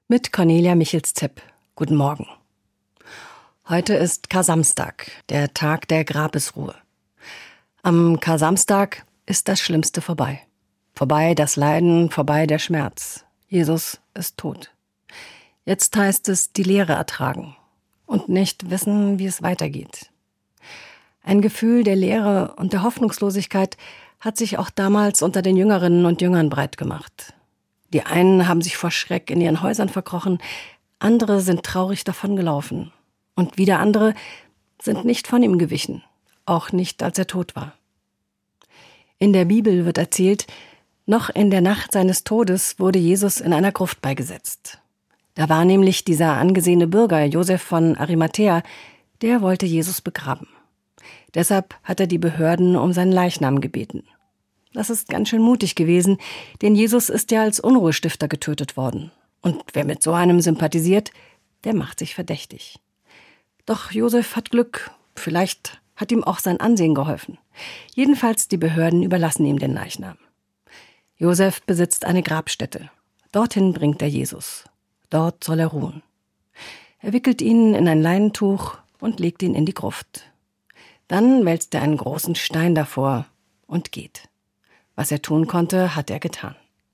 Mit Cornelia Michels-Zepp. Guten Morgen. Heute ist Kar-Samstag, der Tag der Grabesruhe. Am Kar-Samstag ist das Schlimmste vorbei. Vorbei das Leiden, vorbei der Schmerz. Jesus ist tot. Jetzt heißt es die Leere ertragen und nicht wissen, wie es weitergeht. Ein Gefühl der Leere und der Hoffnungslosigkeit hat sich auch damals unter den Jüngerinnen und Jüngern breit gemacht. Die einen haben sich vor Schreck in ihren Häusern verkrochen, andere sind traurig davongelaufen. Und wieder andere sind nicht von ihm gewichen, auch nicht, als er tot war. In der Bibel wird erzählt, noch in der Nacht seines Todes wurde Jesus in einer Gruft beigesetzt. Da war nämlich dieser angesehene Bürger, Josef von Arimathäa, der wollte Jesus begraben. Deshalb hat er die Behörden um seinen Leichnam gebeten. Das ist ganz schön mutig gewesen, denn Jesus ist ja als Unruhestifter getötet worden. Und wer mit so einem sympathisiert, der macht sich verdächtig. Doch Josef hat Glück, vielleicht hat ihm auch sein Ansehen geholfen. Jedenfalls die Behörden überlassen ihm den Leichnam. Josef besitzt eine Grabstätte. Dorthin bringt er Jesus. Dort soll er ruhen. Er wickelt ihn in ein Leinentuch und legt ihn in die Gruft. Dann wälzt er einen großen Stein davor und geht. Was er tun konnte, hat er getan.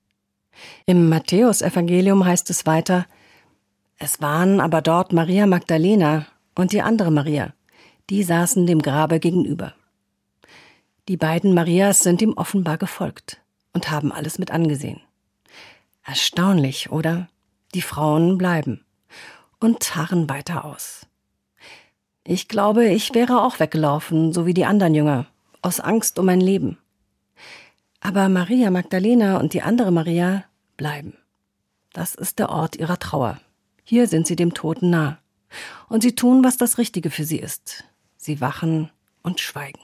Im Matthäusevangelium heißt es weiter: Es waren aber dort Maria Magdalena und die andere Maria, die saßen dem Grabe gegenüber. Die beiden Marias sind ihm offenbar gefolgt und haben alles mit angesehen. Erstaunlich, oder? Die Frauen bleiben und harren weiter aus. Ich glaube, ich wäre auch weggelaufen, so wie die anderen Jünger, aus Angst um mein Leben. Aber Maria Magdalena und die andere Maria bleiben. Das ist der Ort ihrer Trauer. Hier sind sie dem Toten nah. Und sie tun, was das Richtige für sie ist. Sie wachen und schweigen.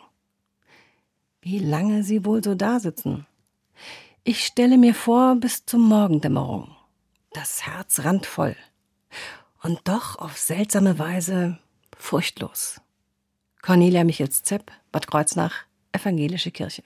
Wie lange sie wohl so dasitzen? Ich stelle mir vor, bis zur Morgendämmerung. Das Herz randvoll. Und doch auf seltsame Weise furchtlos. Cornelia Michels-Zepp, Bad Kreuznach, Evangelische Kirche.